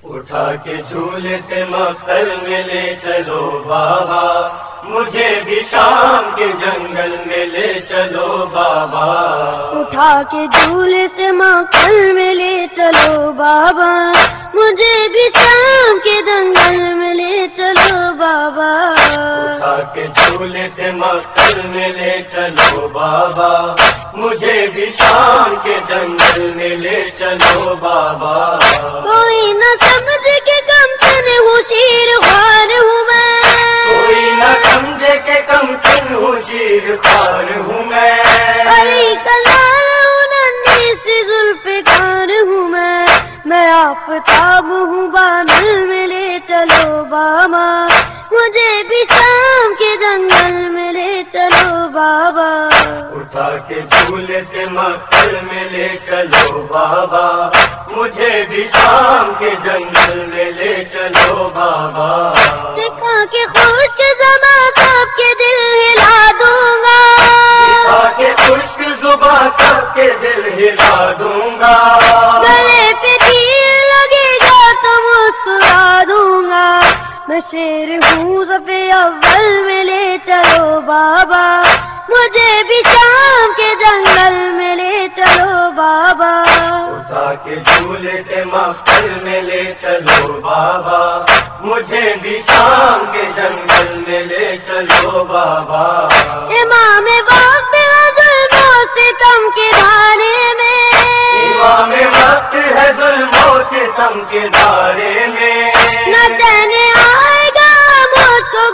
اٹھا کے جھولے سے مقتل میں لے چلو بابا، مجھے بھی شام کے جنگل میں لے چلو بابا، اٹھا کے جھولے سے مقتل میں لے چلو بابا، مجھے بھی شام کے جنگل میں لے چلو بابا، اٹھا کے جھولے سے مقتل میں لے چلو بابا، مجھے بھی شام کے جنگل میں لے چلو بابا، کوئی نہ سمجھ کے کم سن ہوں شیر خوار ہوں میں، کوئی نہ سمجھے کہ کم سن ہوں شیر خوار ہوں میں، علی کلال ہوں ننھی سی ذوالفقار ہوں میں آفتاب ہوں بادل میں لے چلو بابا، مجھے بھی شام کے جنگل میں لے چلو بابا، اٹھا کے جھولے سے مقتل میں لے چلو بابا، مجھے بھی شام کے جنگل میں لے چلو بابا، دکھا کے خشک زباں سب کے دل ہلا دوں گا، دکھا کے خشک زباں سب کے دل ہلا دوں گا، گلے پہ تیر لگے گا تو مسکرا دوں گا، میں شیر ہوں صفِ اول میں لے چلو بابا، مجھے بھی شام کے جنگل میں لے چلو بابا، اٹھا کے جھولے سے مقتل میں لے چلو بابا، مجھے بھی شام کے جنگل میں لے چلو بابا، امام وقت ہے ظلم و ستم کے دھارے میں، امام وقت ہے ظلم و ستم کے دھارے میں، نہ چین آئے گا موت کو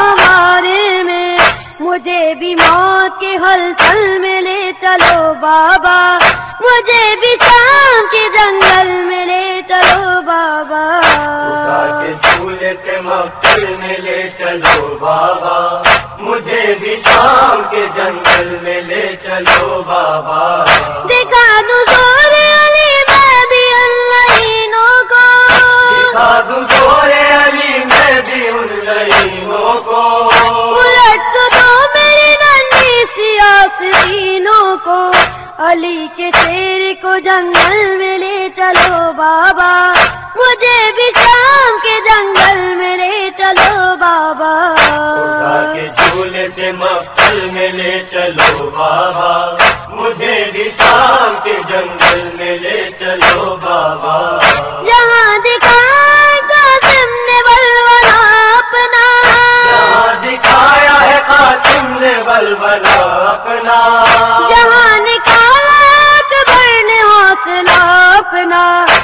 گہوارے میں، مجھے بھی موت کے ہلچل میں لے چلو بابا، مجھے بھی شام کے جنگل میں لے چلو بابا، اٹھا کے جھولے سے مقتل میں لے چلو بابا، مجھے بھی شام کے جنگل میں لے چلو بابا، دکھا دوں زور علی میں بھی ان لعینوں کو، دکھا دوں زور علی میں بھی ان لعینوں کو، الٹ تو دو میری ننھی سی آستینوں کو، علی کے شیر کو جنگل میں لے چلو بابا، مجھے بھی شام کے جنگل میں لے چلو بابا، اٹھا کے جھولے سے مقتل میں لے چلو بابا، مجھے بھی شام کے جنگل میں لے چلو بابا، جہاں دکھایا قاسم نے ولولہ اپنا، جہاں دکھایا ہے قاسم نے ولولہ اپنا، جہاں نکالا اکبر نے حوصلہ اپنا،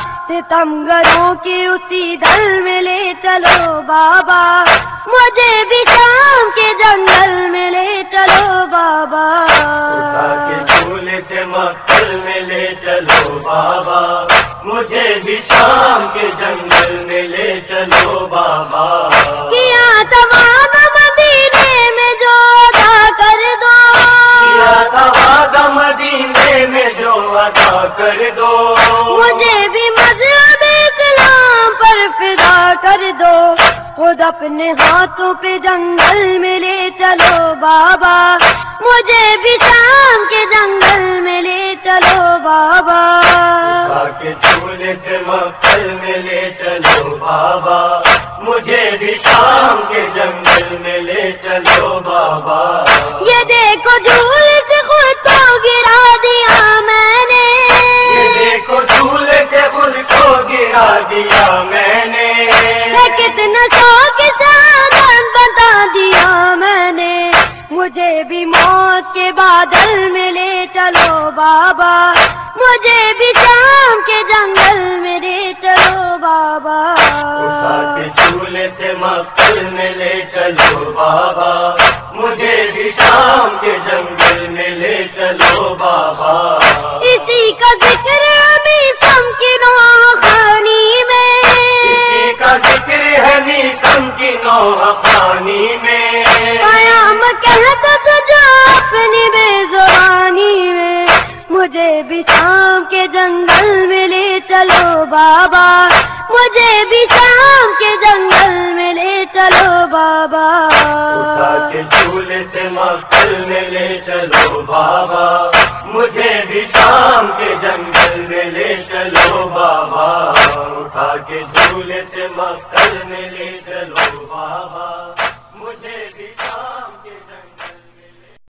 ستمگروں کے اسی دل میں لے چلو بابا، مجھے بھی شام کے جنگل میں لے چلو بابا، اٹھا کے جھولے سے مقتل میں لے چلو بابا، مجھے بھی شام کے جنگل میں لے چلو بابا، کیا تھا وعدہ مدینے میں جو ادا کر دو، کیا تھا وعدہ مدینے میں جو عطا کر دو، مجھے بھی مذہب اسلام پر فدا کر دو، خود اپنے ہاتھوں پہ جنگل میں لے چلو بابا، مجھے بھی شام کے جنگل میں لے چلو بابا، اٹھا کے جھولے سے مقتل میں لے چلو بابا، مجھے بھی شام کے جنگل میں لے چلو بابا، یہ دیکھو جھول سے خود کو گرا دیا میں نے، یہ دیکھو جھولے سے خود کو گرا دیا میں نے، ہے کتنا شوق سے آزاد بتا دیا میں نے، مجھے بھی موت کے بادل میں لے چلو بابا، مجھے بھی شام کے جنگل میں لے چلو بابا، اٹھا کے جھولے سے مقتل میں لے چلو بابا، مجھے بھی شام کے جنگل میں لے چلو بابا، اسی کا ذکر میثم کی نوح خانی میں، اسی کا ذکر ہے میثم کی نوح خانی میں، قیام کہتا تجھے اپنی بے زبانی میں، مجھے بھی شام کے جنگل میں لے چلو بابا، مجھے بھی شام کے جنگل میں لے چلو بابا، اٹھا کے جھولے سے مقتل میں لے چلو بابا، مجھے بھی شام کے جنگل میں لے چلو بابا، اٹھا کے جھولے سے مقتل میں لے چلو